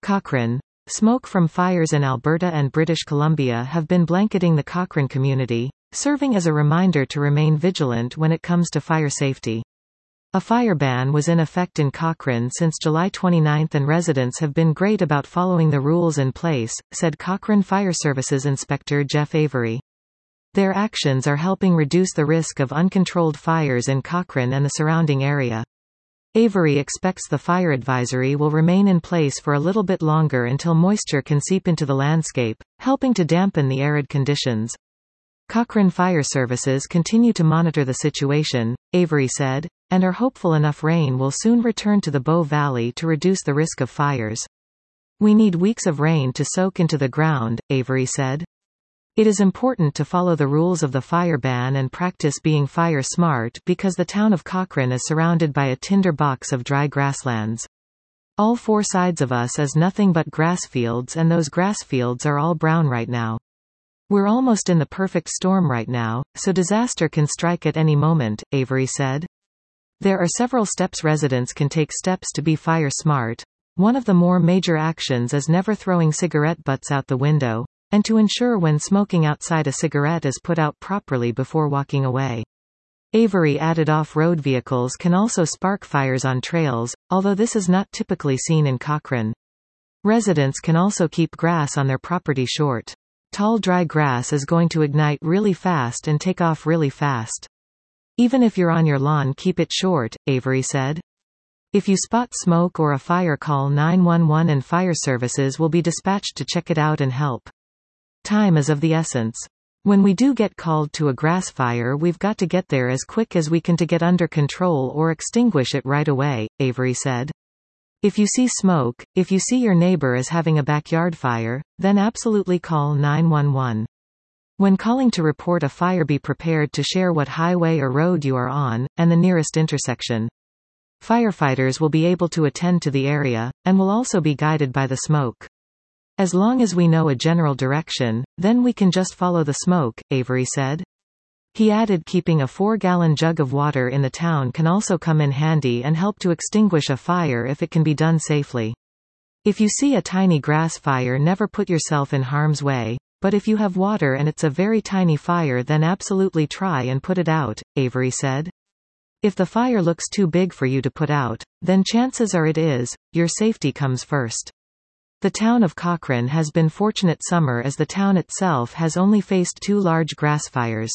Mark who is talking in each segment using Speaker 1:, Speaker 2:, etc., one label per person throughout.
Speaker 1: Cochrane. Smoke from fires in Alberta and British Columbia have been blanketing the Cochrane community, serving as a reminder to remain vigilant when it comes to fire safety. A fire ban was in effect in Cochrane since July 29 and residents have been great about following the rules in place, said Cochrane Fire Services Inspector Jeff Avery. Their actions are helping reduce the risk of uncontrolled fires in Cochrane and the surrounding area. Avery expects the fire advisory will remain in place for a little bit longer until moisture can seep into the landscape, helping to dampen the arid conditions. Cochrane Fire Services continue to monitor the situation, Avery said, and are hopeful enough rain will soon return to the Bow Valley to reduce the risk of fires. We need weeks of rain to soak into the ground, Avery said. It is important to follow the rules of the fire ban and practice being fire smart because the town of Cochrane is surrounded by a tinder box of dry grasslands. All four sides of us is nothing but grass fields, and those grass fields are all brown right now. We're almost in the perfect storm right now, so disaster can strike at any moment, Avery said. There are several steps residents can take steps to be fire smart. One of the more major actions is never throwing cigarette butts out the window, and to ensure when smoking outside a cigarette is put out properly before walking away. Avery added off-road vehicles can also spark fires on trails, although this is not typically seen in Cochrane. Residents can also keep grass on their property short. Tall dry grass is going to ignite really fast and take off really fast. Even if you're on your lawn, keep it short, Avery said. If you spot smoke or a fire, call 911 and fire services will be dispatched to check it out and help. Time is of the essence. When we do get called to a grass fire, we've got to get there as quick as we can to get under control or extinguish it right away, Avery said. If you see smoke, if you see your neighbor is having a backyard fire, then absolutely call 911. When calling to report a fire, be prepared to share what highway or road you are on, and the nearest intersection. Firefighters will be able to attend to the area, and will also be guided by the smoke. As long as we know a general direction, then we can just follow the smoke, Avery said. He added keeping a 4-gallon jug of water in the town can also come in handy and help to extinguish a fire if it can be done safely. If you see a tiny grass fire, never put yourself in harm's way, but if you have water and it's a very tiny fire, then absolutely try and put it out, Avery said. If the fire looks too big for you to put out, then chances are your safety comes first. The town of Cochrane has been fortunate summer as the town itself has only faced 2 large grass fires.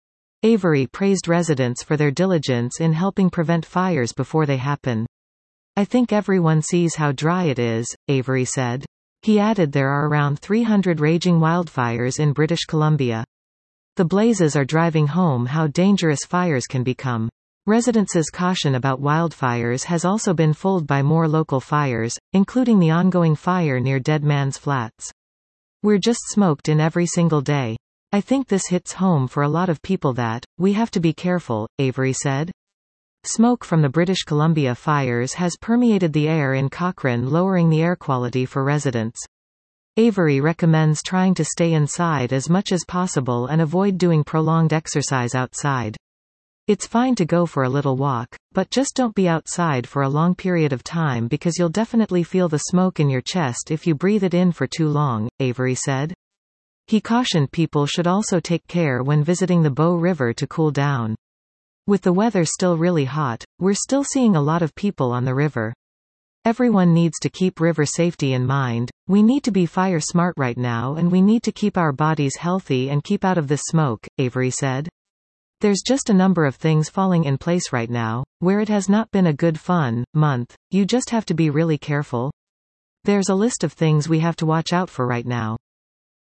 Speaker 1: Avery praised residents for their diligence in helping prevent fires before they happen. I think everyone sees how dry it is, Avery said. He added there are around 300 raging wildfires in British Columbia. The blazes are driving home how dangerous fires can become. Residents' caution about wildfires has also been followed by more local fires, including the ongoing fire near Dead Man's Flats. We're just smoked in every single day. I think this hits home for a lot of people that we have to be careful, Avery said. Smoke from the British Columbia fires has permeated the air in Cochrane, lowering the air quality for residents. Avery recommends trying to stay inside as much as possible and avoid doing prolonged exercise outside. It's fine to go for a little walk, but just don't be outside for a long period of time because you'll definitely feel the smoke in your chest if you breathe it in for too long, Avery said. He cautioned people should also take care when visiting the Bow River to cool down. With the weather still really hot, we're still seeing a lot of people on the river. Everyone needs to keep river safety in mind. We need to be fire smart right now, and we need to keep our bodies healthy and keep out of this smoke, Avery said. There's just a number of things falling in place right now, where it has not been a good fun month. You just have to be really careful. There's a list of things we have to watch out for right now.